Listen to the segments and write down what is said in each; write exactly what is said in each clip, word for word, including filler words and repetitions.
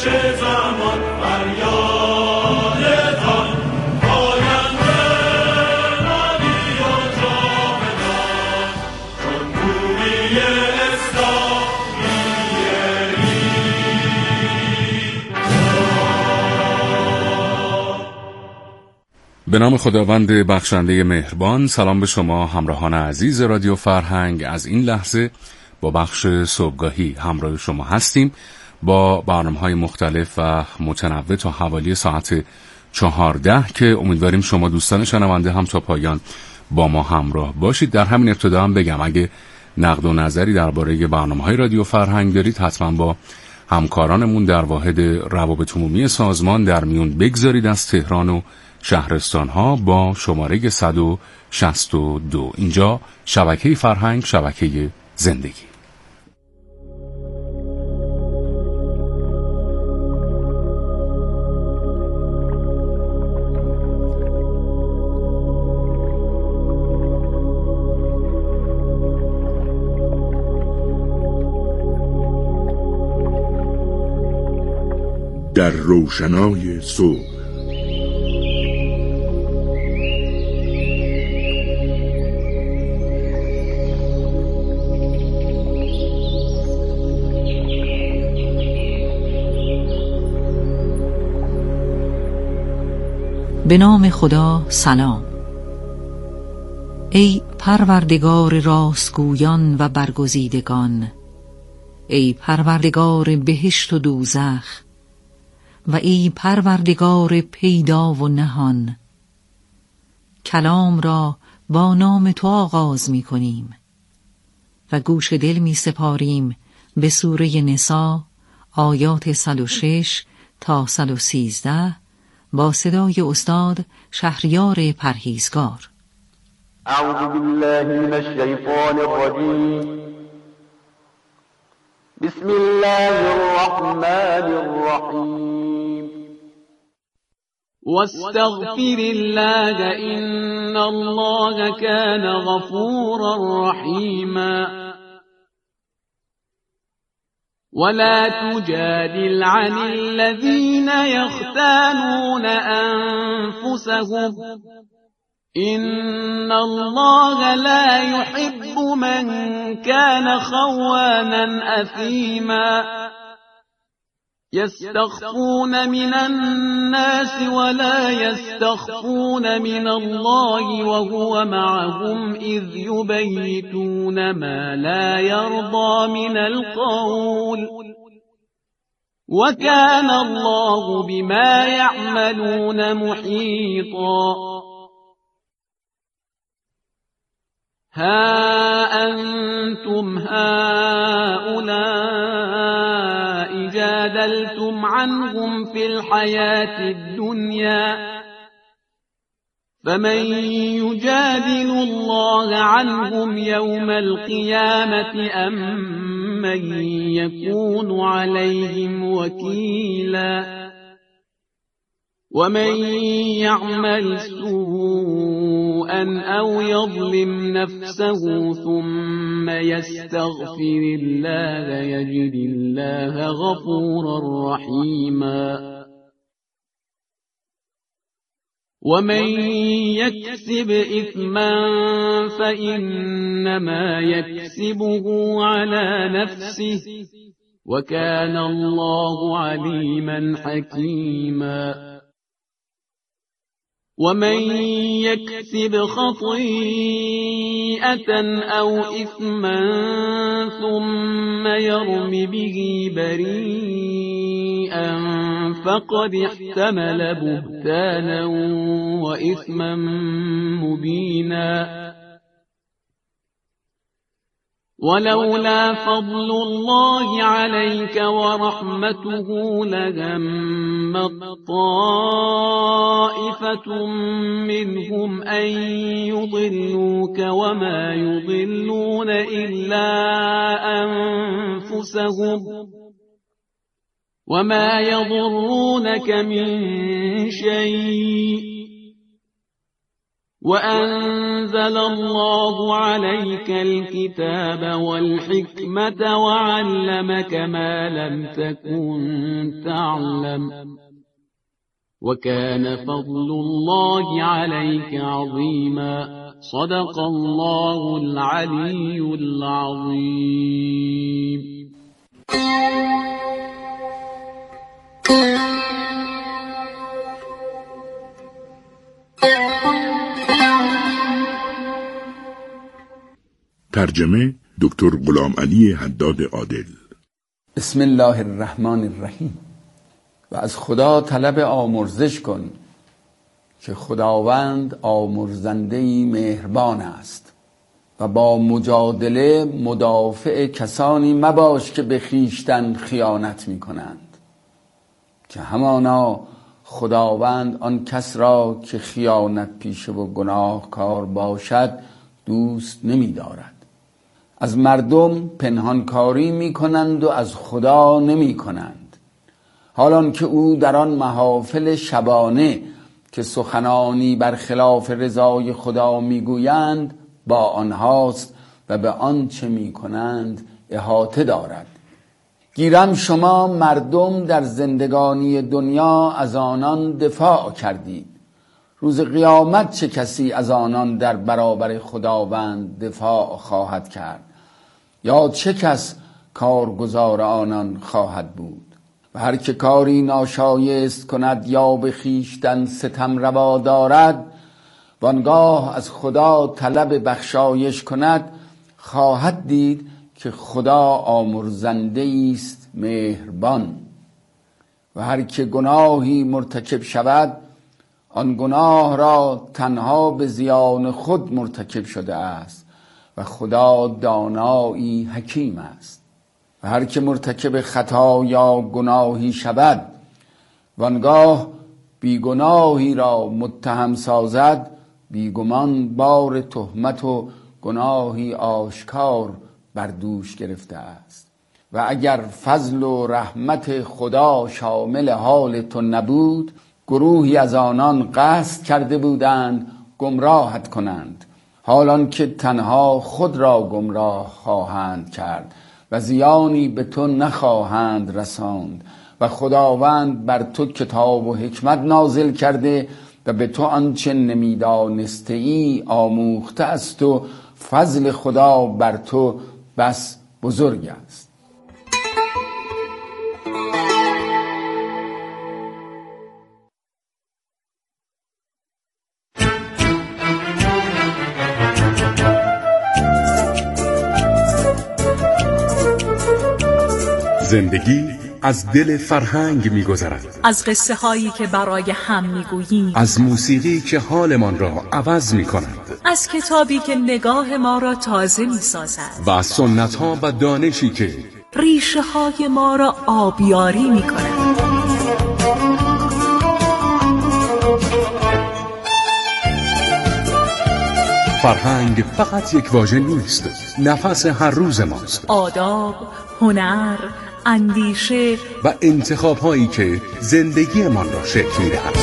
زمان فریادتان آینده مانی و جاودان جمهوری اسلامی به نام خداوند بخشنده مهربان. سلام به شما همراهان عزیز رادیو فرهنگ. از این لحظه با بخش صبحگاهی همراه شما هستیم با برنامه‌های مختلف و متنوع تا حوالی ساعت چهارده که امیدواریم شما دوستان شنونده هم تا پایان با ما همراه باشید. در همین ابتدا هم بگم اگه نقد و نظری درباره برنامه‌های رادیو فرهنگ دارید حتما با همکارانمون در واحد روابط عمومی سازمان در میون بگذارید از تهران و شهرستان ها با شماره صد و شصت و دو. اینجا شبکه فرهنگ، شبکه زندگی. در روشنای صبح به نام خدا. سلام. ای پروردگار راستگویان و برگزیدگان، ای پروردگار بهشت و دوزخ و ای پروردگار پیدا و نهان، کلام را با نام تو آغاز می کنیم و گوش دل می سپاریم به سوره نساء آیات صد و شش تا صد و سیزده با صدای استاد شهریار پرهیزگار. اعوذ بالله من الشیطان الرجیم. بسم الله الرحمن الرحیم. واستغفر الله ان الله كان غفورا رحیما. ولا تجادل عن الذين يختانون أنفسهم إن الله لا يحب من كان خوانا أثيما. يستخفون من الناس ولا يستخفون من الله وهو معهم إذ يبيتون ما لا يرضى من القول وكان الله بما يعملون محيطا. ها أنتم هؤلاء جادلتم عنهم في الحياة الدنيا فمن يجادل الله عنهم يوم القيامة أم من يكون عليهم وكيلا. ومن يعمل سوءا أو يظلم نفسه ثم يستغفر الله يجد الله غفورا رحيما. ومن يكسب إثما فإنما يكسبه على نفسه وكان الله عليما حكيما. ومن يكسب خطيئة أو إثما ثم يرم به بريئا فقد احتمل بهتانا وإثما مبينا. ولولا فضل الله عليك ورحمته لهم طائفة منهم أن يضلوك وما يضلون إلا أنفسهم وما يضرونك من شيء وأنزل الله عليك الكتاب والحكمة وعلمك ما لم تكن تعلم وكان فضل الله عليك عظيما. صدق الله العلي العظيم. ترجمه دکتر غلام علی حداد عادل. بسم الله الرحمن الرحیم. و از خدا طلب آمرزش کن که خداوند آمرزنده‌ای مهربان است و با مجادله مدافع کسانی مباش که به خویشتن خیانت می کنند، که همانا خداوند آن کس را که خیانت پیشه و گناهکار باشد دوست نمی دارد. از مردم پنهانکاری می کنند و از خدا نمی کنند، حالان که او در آن محافل شبانه که سخنانی برخلاف رضای خدا میگویند با آنهاست و به آنچه میکنند احاطه دارد. گیرم شما مردم در زندگانی دنیا از آنان دفاع کردید، روز قیامت چه کسی از آنان در برابر خداوند دفاع خواهد کرد؟ یا چه کس کارگزار آنان خواهد بود؟ و هر که کاری ناشایست کند یا به خویشتن ستم روا دارد، وانگاه از خدا طلب بخشایش کند، خواهد دید که خدا آمرزنده است مهربان. و هر که گناهی مرتکب شود، آن گناه را تنها به زیان خود مرتکب شده است و خدا دانایی حکیم است. و هر که مرتکب خطا یا گناهی شود، وانگاه بیگناهی را متهم سازد، بیگمان بار تهمت و گناهی آشکار بر دوش گرفته است. و اگر فضل و رحمت خدا شامل حال تو نبود، گروهی از آنان قصد کرده بودند گمراهت کنند، حالان که تنها خود را گمراه خواهند کرد و زیانی به تو نخواهند رساند. و خداوند بر تو کتاب و حکمت نازل کرده و به تو آنچه نمیدانسته ای آموخته است و فضل خدا بر تو بس بزرگ است. زندگی از دل فرهنگ می‌گذرد، از قصه هایی که برای هم می‌گوییم، از موسیقی که حالمان را عوض می‌کند، از کتابی که نگاه ما را تازه می‌سازد و از سنت‌ها و دانشی که ریشه های ما را آبیاری می‌کند. فرهنگ فقط یک واژه نیست، نفس هر روز ماست. آداب، هنر، اندیشه و انتخاب هایی که زندگی من را شکل می‌دهند.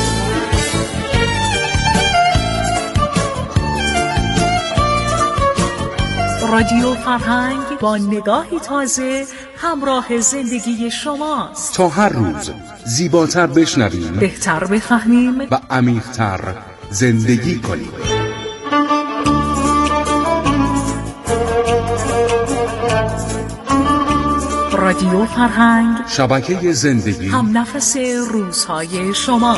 رادیو فرهنگ با نگاهی تازه همراه زندگی شماست، تا هر روز زیباتر بشنویم، بهتر بفهمیم و عمیق‌تر زندگی کنیم. رادیو فرهنگ، شبکه زندگی، هم نفس روزهای شما.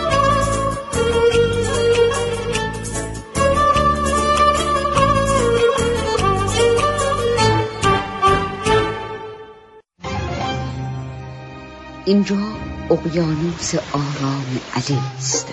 اینجا اقیانوس آرام علی است.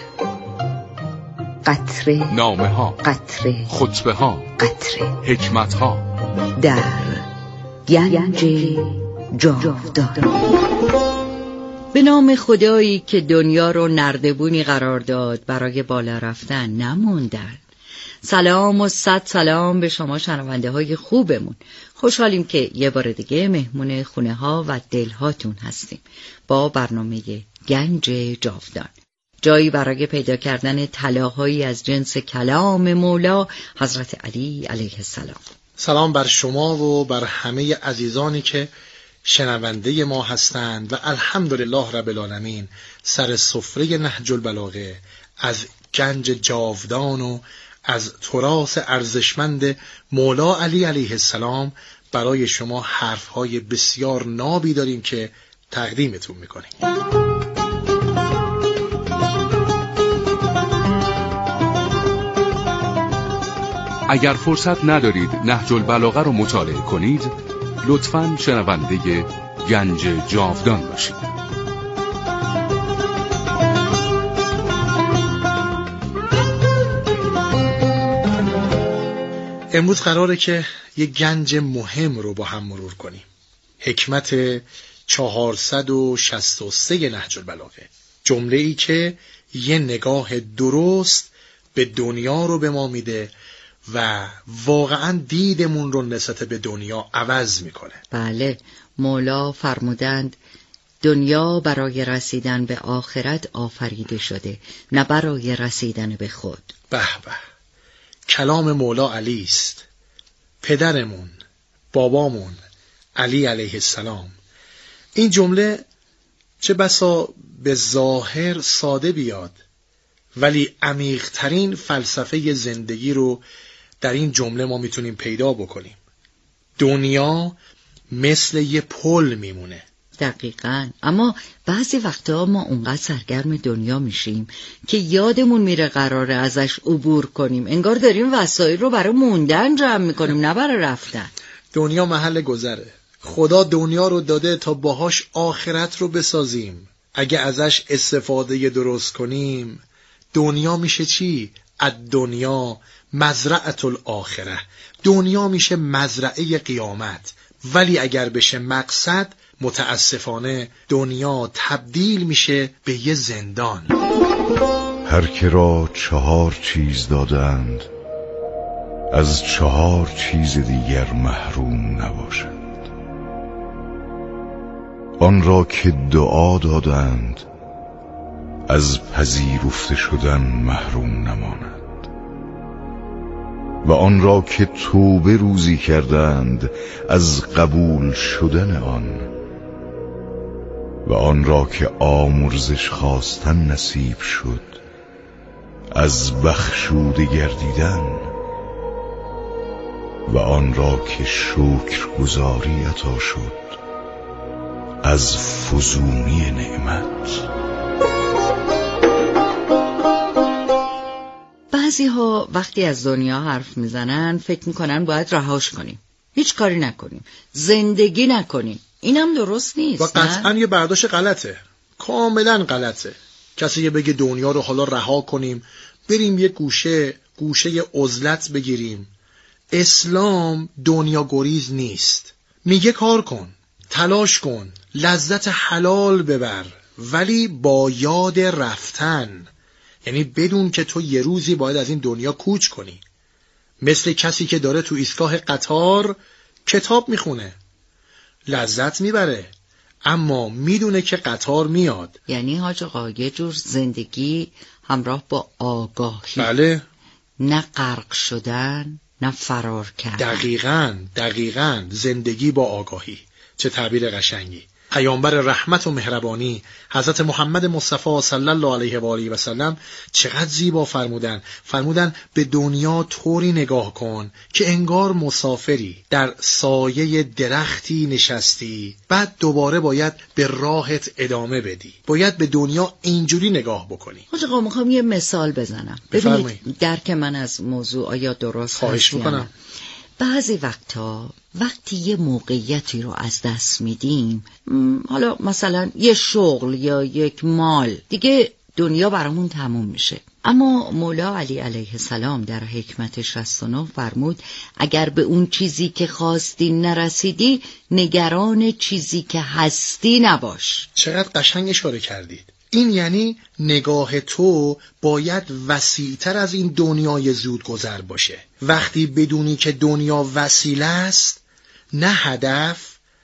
قطره، نامه ها، قطره، خطبه ها، قطره، حکمت ها در گنج جاودان. به نام خدایی که دنیا رو نردبونی قرار داد برای بالا رفتن نموندن. سلام و صد سلام به شما شنونده های خوبمون. خوشحالیم که یه بار دیگه مهمون خونه ها و دل هاتون هستیم با برنامه گنج جاودان. جایی برای پیدا کردن طلاهایی از جنس کلام مولا حضرت علی علیه السلام. سلام بر شما و بر همه عزیزانی که شنونده ما هستند و الحمدلله رب العالمین سر سفره نهج البلاغه از گنج جاودان و از تراث ارزشمند مولا علی علیه السلام برای شما حرفهای بسیار نابی داریم که تقدیمتون میکنیم. اگر فرصت ندارید نهج البلاغه رو مطالعه کنید، لطفاً شنونده گنج جاودان باشید. امروز قراره که یک گنج مهم رو با هم مرور کنیم. حکمت چهارصد و شصت و سه نهج البلاغه، جمله ای که یه نگاه درست به دنیا رو به ما میده و واقعا دیدمون رو نسبت به دنیا عوض میکنه. بله، مولا فرمودند دنیا برای رسیدن به آخرت آفریده شده، نه برای رسیدن به خود. به به، کلام مولا علی است. پدرمون، بابامون علی علیه السلام. این جمله چه بسا به ظاهر ساده بیاد، ولی عمیق‌ترین فلسفه زندگی رو در این جمله ما میتونیم پیدا بکنیم. دنیا مثل یه پل میمونه. دقیقاً. اما بعضی وقتا ما اونقدر سرگرم دنیا میشیم که یادمون میره قراره ازش عبور کنیم. انگار داریم وسایل رو برای موندن جمع میکنیم، نه برای رفتن. دنیا محل گذره. خدا دنیا رو داده تا باهاش آخرت رو بسازیم. اگه ازش استفاده درست کنیم، دنیا میشه چی؟ الدنیا مزرعة الاخره. دنیا میشه مزرعه قیامت. ولی اگر بشه مقصد، متاسفانه دنیا تبدیل میشه به یه زندان. هر که را چهار چیز دادند، از چهار چیز دیگر محروم نباشد. آن را که دعا دادند، از پذیرفته شدن محروم نماند. و آن را که توبه روزی کردند، از قبول شدن آن. و آن را که آمرزش خواستن نصیب شد، از بخشوده گردیدن. و آن را که شکر گزاری عطا شد، از فزونی نعمت. بعضی ها وقتی از دنیا حرف میزنن فکر میکنن باید رهاش کنیم، هیچ کاری نکنیم، زندگی نکنیم. اینم درست نیست. و قطعا یه برداشت غلطه، کاملا غلطه. کسی یه بگه دنیا رو حالا رها کنیم، بریم یه گوشه گوشه عزلت بگیریم. اسلام دنیا گریز نیست. میگه کار کن، تلاش کن، لذت حلال ببر، ولی با یاد رفتن. یعنی بدون که تو یه روزی باید از این دنیا کوچ کنی. مثل کسی که داره تو ایستگاه قطار کتاب میخونه، لذت میبره، اما میدونه که قطار میاد. یعنی حاج آقا یه جور زندگی همراه با آگاهی. بله. نه غرق شدن، نه فرار کردن. دقیقاً دقیقاً زندگی با آگاهی. چه تعبیر قشنگی. پیامبر رحمت و مهربانی حضرت محمد مصطفی صلی الله علیه و آله و سلم چقدر زیبا فرمودن. فرمودن به دنیا طوری نگاه کن که انگار مسافری در سایه درختی نشستی، بعد دوباره باید به راهت ادامه بدی. باید به دنیا اینجوری نگاه بکنی. حاج آقا میخوام یه مثال بزنم. ببینید درک من از موضوع آیا درست خواهش میکنم. بعضی وقتا وقتی یه موقعیتی رو از دست میدیم، حالا مثلا یه شغل یا یک مال، دیگه دنیا برامون تموم میشه. اما مولا علی علیه السلام در حکمت شصت و نه فرمود اگر به اون چیزی که خواستی نرسیدی، نگران چیزی که هستی نباش. چقدر قشنگ اشاره کردید. این یعنی نگاه تو باید وسیع‌تر از این دنیای زود گذر باشه. وقتی بدونی که دنیا وسیله است، نه هدف،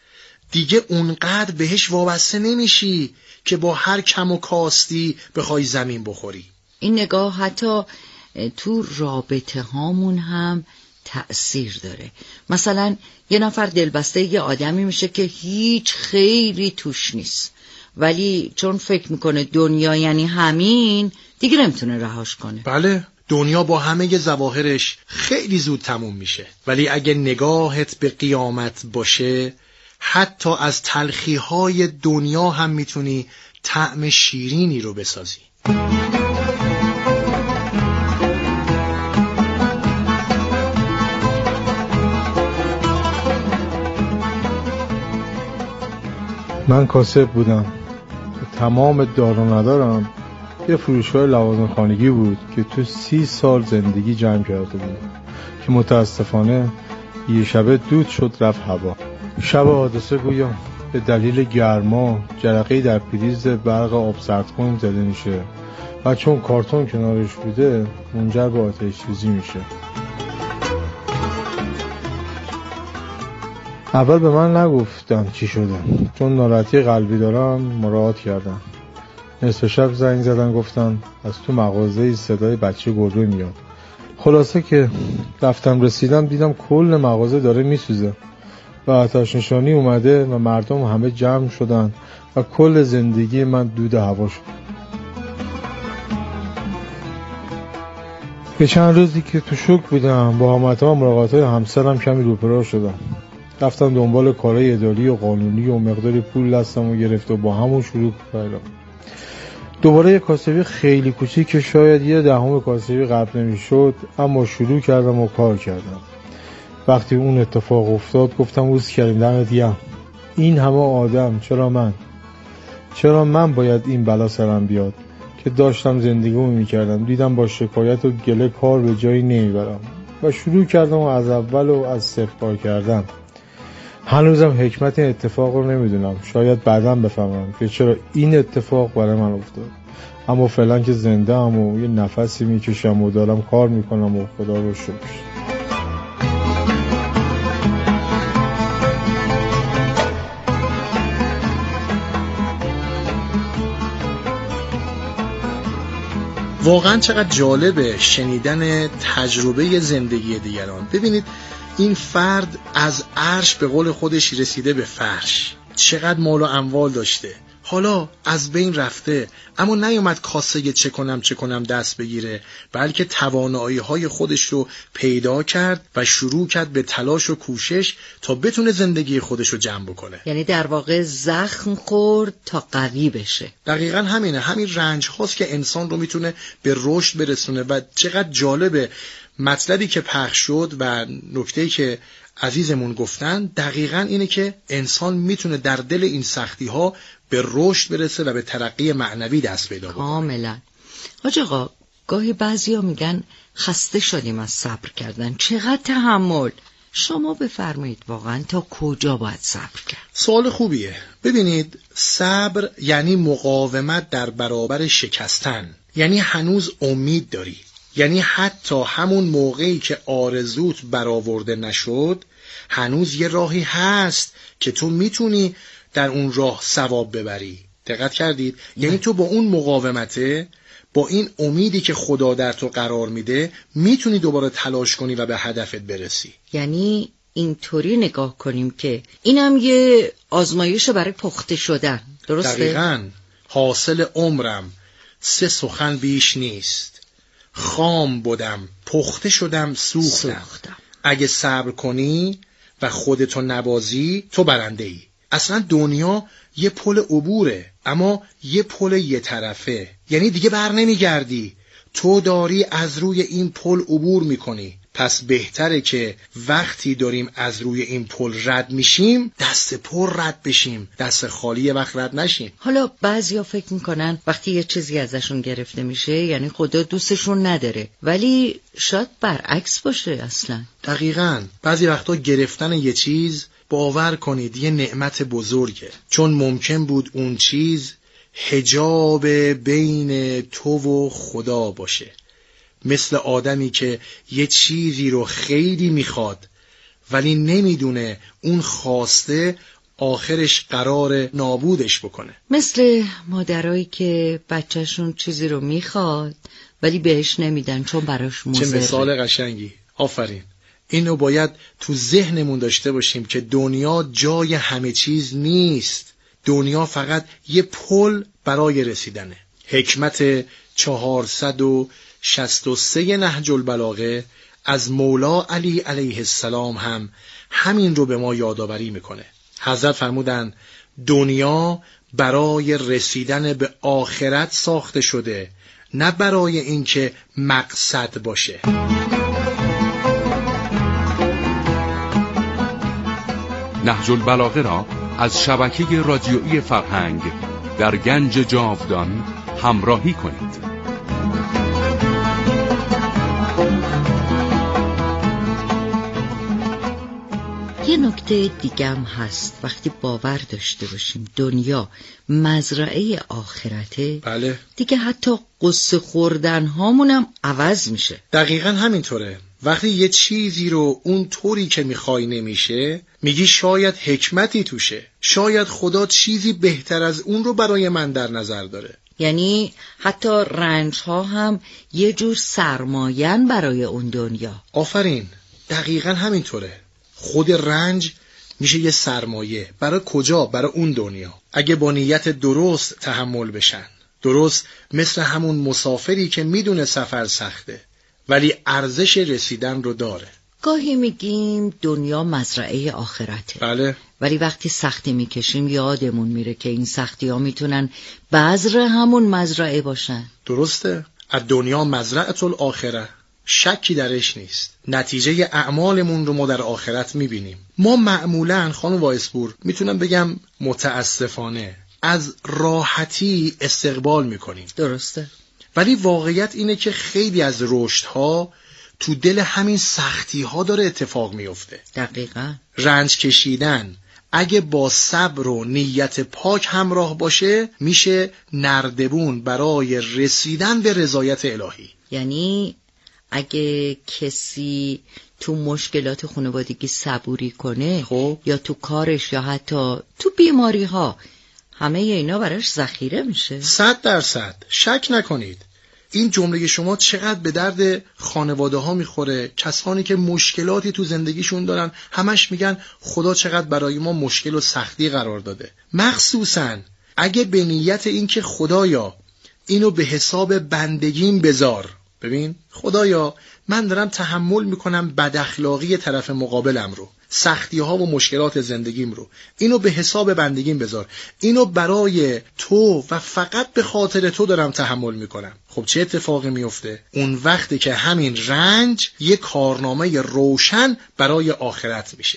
دیگه اونقدر بهش وابسته نمیشی که با هر کم و کاستی بخوای زمین بخوری. این نگاه حتی تو رابطه هامون هم تأثیر داره. مثلا یه نفر دلبسته یه آدمی میشه که هیچ خیری توش نیست، ولی چون فکر میکنه دنیا یعنی همین، دیگه نمیتونه رهاش کنه. بله، دنیا با همه ظواهرش خیلی زود تموم میشه، ولی اگه نگاهت به قیامت باشه، حتی از تلخی‌های دنیا هم میتونی طعم شیرینی رو بسازی. من کاسب بودم. تمام دار و ندارم یه فروشگاه لوازم خانگی بود که تو سی سال زندگی جمع کرده بود که متاسفانه یه شبه دود شد رفت هوا. شب حادثه گویا به دلیل گرما جرقه‌ای در پریز برق آب سردکن زده میشه و چون کارتون کنارش بوده منجر به آتش سوزی میشه. اول به من نگفتن چی شده، چون ناراحتی قلبی دارم مراعات کردم. نصف شب زنگ زدن گفتن از تو مغازه صدای بچه گربه میاد. خلاصه که رفتم رسیدم دیدم کل مغازه داره میسوزه و آتش نشانی اومده و مردم همه جمع شدن و کل زندگی من دود هوا شد. به چند روزی که تو شوک بودم با همتا ملاقات‌های همسرم کمی روپرا شدم. رفتم دنبال کارهای اداری و قانونی و مقداری پول دستم و گرفت و با همون شروع کردم. دوباره یک کاسبی خیلی کوچیک که شاید یه دهم کاسبی قبل نمیشد، اما شروع کردم و کار کردم. وقتی اون اتفاق افتاد گفتم اوز کردیم دمت گرم. این همه آدم، چرا من؟ چرا من باید این بلا سرم بیاد که داشتم زندگیمو میکردم؟ دیدم با شکایت و گله کار به جایی نمیبرم و شروع کردم و از اول و از صفر کار کردم. هنوزم حکمت این اتفاق رو نمیدونم، شاید بعداً بفهمم که چرا این اتفاق برای من افتاد، اما فعلا که زنده ام و یه نفسی میکشم و دارم کار میکنم و خدا رو شکر. واقعا چقدر جالبه شنیدن تجربه زندگی دیگران. ببینید این فرد از عرش به قول خودش رسیده به فرش، چقدر مال و اموال داشته، حالا از بین رفته، اما نیومد کاسه چه کنم چه کنم دست بگیره، بلکه توانایی های خودش رو پیدا کرد و شروع کرد به تلاش و کوشش تا بتونه زندگی خودش رو جمع بکنه. یعنی در واقع زخم خورد تا قوی بشه. دقیقاً همینه، همین رنج هاست که انسان رو میتونه به رشد برسونه. و چقدر جالبه مطلبی که پخش شد و نکته‌ای که عزیزمون گفتن دقیقاً اینه که انسان میتونه در دل این سختی ها به رشد برسه و به ترقی معنوی دست پیدا بکنه. کاملا. حاج آقا گاهی بعضیا میگن خسته شدیم از صبر کردن، چقدر تحمل. شما بفرمایید واقعا تا کجا باید صبر کرد؟ سوال خوبیه. ببینید صبر یعنی مقاومت در برابر شکستن، یعنی هنوز امید داری، یعنی حتی همون موقعی که آرزوت برآورده نشد هنوز یه راهی هست که تو میتونی در اون راه ثواب ببری. دقت کردید؟ یعنی تو با اون مقاومته، با این امیدی که خدا در تو قرار میده، میتونی دوباره تلاش کنی و به هدفت برسی. یعنی اینطوری نگاه کنیم که اینم یه آزمایش برای پخته شدن. درسته؟ دقیقاً. حاصل عمرم سه سخن بیش نیست، خام بودم پخته شدم سوختم. سوختم. اگه صبر کنی و خودتو نبازی تو برنده ای. اصلا دنیا یه پل عبوره، اما یه پل یه طرفه، یعنی دیگه بر نمیگردی، تو داری از روی این پل عبور میکنی. پس بهتره که وقتی داریم از روی این پل رد میشیم دست پر رد بشیم، دست خالی وقت رد نشیم. حالا بعضیا فکر میکنن وقتی یه چیزی ازشون گرفته میشه یعنی خدا دوستشون نداره، ولی شاید برعکس باشه اصلا. دقیقاً. بعضی وقتا گرفتن یه چیز باور کنید یه نعمت بزرگه، چون ممکن بود اون چیز حجاب بین تو و خدا باشه. مثل آدمی که یه چیزی رو خیلی میخواد ولی نمیدونه اون خواسته آخرش قرار نابودش بکنه. مثل مادرایی که بچهشون چیزی رو میخواد ولی بهش نمیدن چون براش مضره. چه مثال قشنگی. آفرین. اینو باید تو ذهنمون داشته باشیم که دنیا جای همه چیز نیست. دنیا فقط یه پل برای رسیدنه. حکمت چهارصد و شصت و سه نهج البلاغه از مولا علی علیه السلام هم همین رو به ما یادآوری میکنه. حضرت فرمودن دنیا برای رسیدن به آخرت ساخته شده، نه برای اینکه مقصد باشه. نهج البلاغه را از شبکه رادیویی فرهنگ در گنج جاودان همراهی کنید. یه نکته دیگم هست، وقتی باور داشته باشیم دنیا مزرعه آخرته، بله، دیگه حتی قصه خوردن هامونم عوض میشه. دقیقاً همینطوره. وقتی یه چیزی رو اون طوری که میخوای نمیشه، میگی شاید حکمتی توشه، شاید خدا چیزی بهتر از اون رو برای من در نظر داره. یعنی حتی رنج ها هم یه جور سرمایه‌ن برای اون دنیا. آفرین، دقیقاً همینطوره. خود رنج میشه یه سرمایه. برای کجا؟ برای اون دنیا. اگه با نیت درست تحمل بشن. درست مثل همون مسافری که میدونه سفر سخته ولی ارزش رسیدن رو داره. گاهی میگیم دنیا مزرعه آخرته، بله، ولی وقتی سختی میکشیم یادمون میره که این سختی ها میتونن بذر همون مزرعه باشن. درسته، از دنیا مزرعه الاخره، شکی درش نیست. نتیجه اعمالمون رو ما در آخرت میبینیم. ما معمولاً خانم وایسپور میتونم بگم متاسفانه از راحتی استقبال میکنیم. درسته، ولی واقعیت اینه که خیلی از رشدها تو دل همین سختی‌ها داره اتفاق میفته. دقیقاً. رنج کشیدن اگه با صبر و نیت پاک همراه باشه میشه نردبون برای رسیدن به رضایت الهی. یعنی اگه کسی تو مشکلات خانوادگی صبوری کنه، خب، یا تو کارش یا حتی تو بیماری ها، همه اینا براش ذخیره میشه. صد درصد شک نکنید. این جمله شما چقدر به درد خانواده ها میخوره. کسانی که مشکلاتی تو زندگیشون دارن همش میگن خدا چقدر برای ما مشکل و سختی قرار داده. مخصوصاً اگه به نیت این که خدایا اینو به حساب بندگیم بذار. ببین خدایا من دارم تحمل میکنم بد اخلاقی طرف مقابلم رو، سختی ها و مشکلات زندگیم رو، اینو به حساب بندگیم بذار، اینو برای تو و فقط به خاطر تو دارم تحمل میکنم. خب چه اتفاقی میفته؟ اون وقتی که همین رنج یک کارنامه روشن برای آخرت میشه.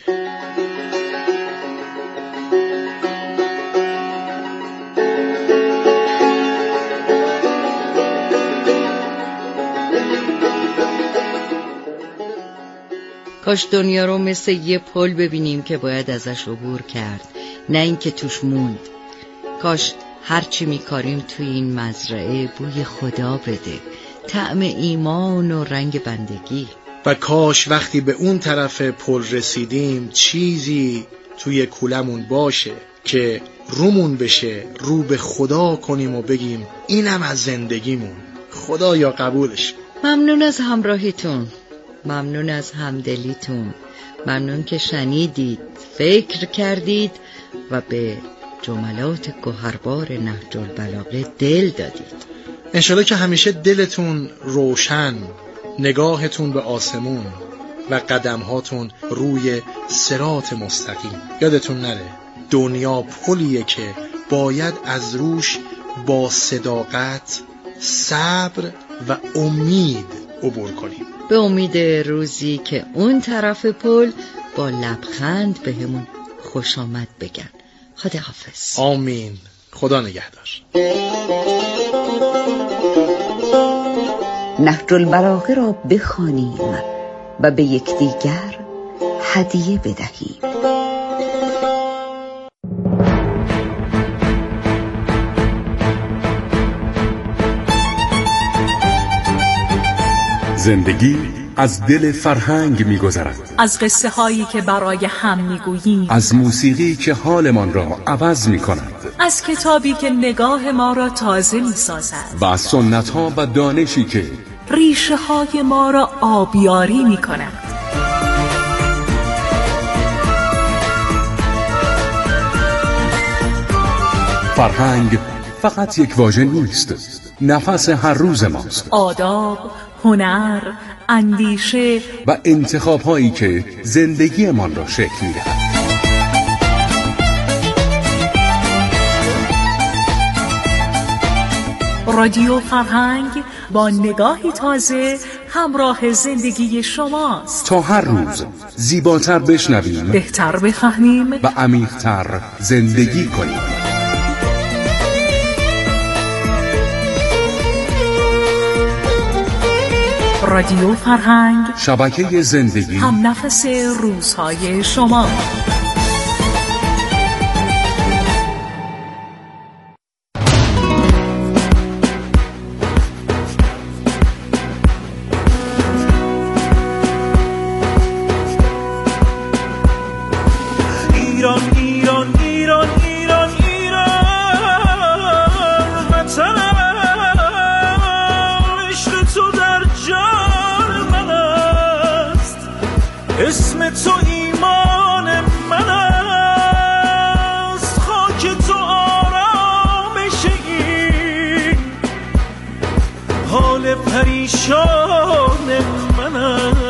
کاش دنیا رو مثل یه پل ببینیم که باید ازش عبور کرد، نه اینکه توش موند. کاش هرچی میکاریم توی این مزرعه بوی خدا بده، طعم ایمان و رنگ بندگی. و کاش وقتی به اون طرف پل رسیدیم چیزی توی کولمون باشه که رومون بشه، رو به خدا کنیم و بگیم اینم از زندگیمون، خدایا قبولش. ممنون از همراهیتون، ممنون از همدلیتون، ممنون که شنیدید، فکر کردید و به جملات گوهربار نهج البلاغه دل دادید. انشالله که همیشه دلتون روشن، نگاهتون به آسمون و قدمهاتون روی صراط مستقیم. یادتون نره دنیا پلیه که باید از روش با صداقت، صبر و امید عبور کنیم. به امید روزی که اون طرف پل با لبخند به همون خوش آمد بگن. خدا حافظ. آمین. خدا نگهدار. نهج البلاغه را بخوانیم و به یکدیگر هدیه بدهیم. زندگی از دل فرهنگ می‌گذرد. از قصه هایی که برای هم میگوییم، از موسیقی که حالمان را عوض می‌کند، از کتابی که نگاه ما را تازه می‌سازد و از سنت‌ها و دانشی که ریشه های ما را آبیاری می‌کند. فرهنگ فقط یک واژه نیست، نفس هر روز ماست. آداب، هنر، اندیشه و انتخاب‌هایی که زندگیمان را شکل می‌دهد. رادیو فرهنگ با نگاهی تازه همراه زندگی شماست، تا هر روز زیباتر بشنویم، بهتر بفهمیم و عمیق‌تر زندگی کنیم. رادیو فرهنگ، شبکه زندگی، هم نفس روزهای شما. ایران ایران ایران ایران ایران وطنم، عشق تو در جان من است، اسم تو ایمان من است، خاک تو آرامش این حال پریشان من است.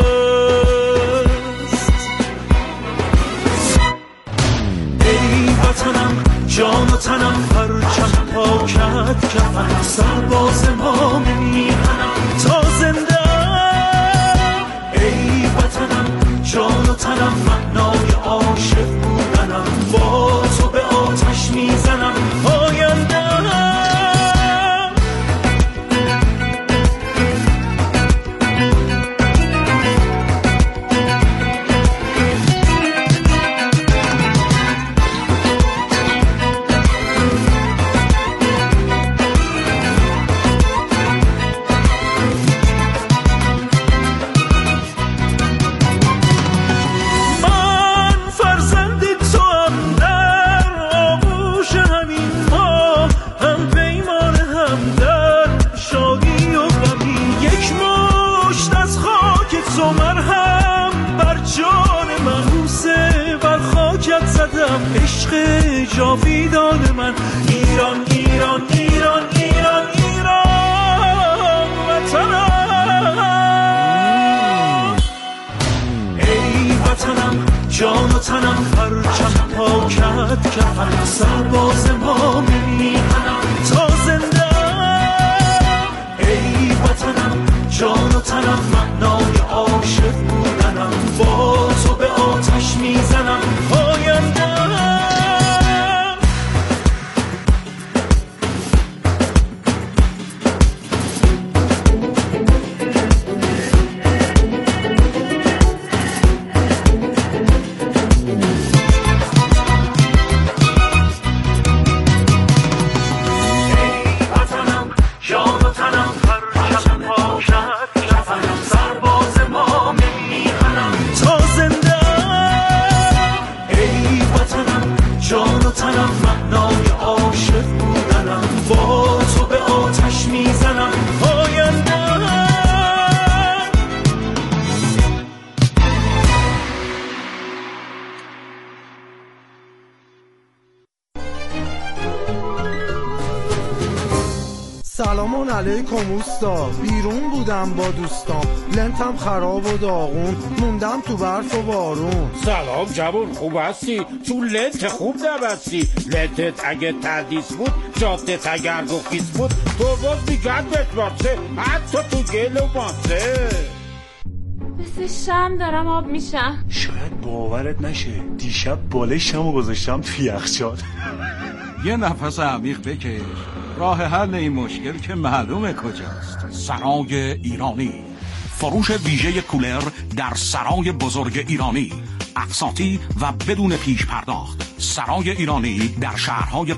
جان و تنم پرچم پاکت کفن، سرباز ما میهنم تا زنده. ای وطنم جان و تنم معنای عاشق بودنم، با تو به آتش میزنم آینده. عشق جاویدان من، ایران ایران ایران ایران ایران وطنم. ای وطنم جان و تنم پرچم پاکت کفن، سرباز ما میهنم تا زنده. ای وطنم جان و تنم معنای عاشق بودنم، با تو به آتش میزنم آینده. سلام علیکم اوستا، بیرون بودم با دوستام، لنتم خراب و داغون، موندم تو برف و بارون. سلام جوان، خوب هستی؟ تو لنت خوب نبستی. لنتت اگه تردیس بود، جادت اگر گفیس بود، تو باز میگن بتبارسه، حتی تو گل و ماسه. مثل شم دارم آب میشم. شاید باورت نشه، دیشب بالای شمو گذاشتم تو یخچال. یه نفس عمیق بکش، راه حل این مشکل که معلومه کجاست. سرای ایرانی، فروش ویژه کولر در سرای بزرگ ایرانی، اقساطی و بدون پیش پرداخت. سرای ایرانی در شهرهای